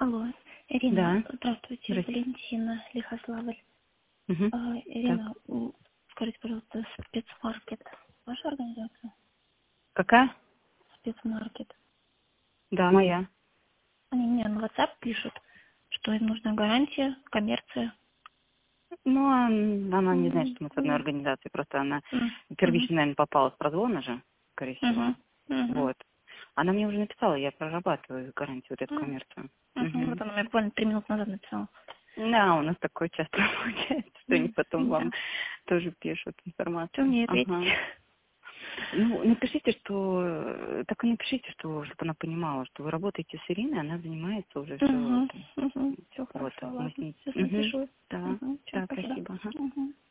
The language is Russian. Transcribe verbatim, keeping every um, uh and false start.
Алло, Ирина, Да. здравствуйте, Здрасте. Валентина Лихославль. Мгм. А, Так. Ирина, м, скажите, пожалуйста, спецмаркет, ваша организация? Какая? Спецмаркет. Да, моя. Они мне на WhatsApp пишут, что им нужна гарантия, коммерция. Ну, а, она не знает, М, что мы с одной м, организацией. Просто она м, мгм, первично, наверное, попала с прозвона же, скорее всего. мгм, мгм, Вот. Она мне уже написала, я прорабатываю гарантию, вот эту м, коммерцию. мгм. Вот Угу. она мне буквально три минуты назад написала. Да, у нас такое часто получается, что они М, потом вам Да. тоже пишут Что информацию. мне ответить? Ага. Ну, напишите, что... э, Так и напишите, что, чтобы она понимала, что вы работаете с Ириной, она занимается уже все Угу, это. угу. Все Вот, хорошо, мы с ладно. ней... Сейчас Угу. напишу. Да, Угу. Все, да, спасибо. спасибо. Ага. Угу.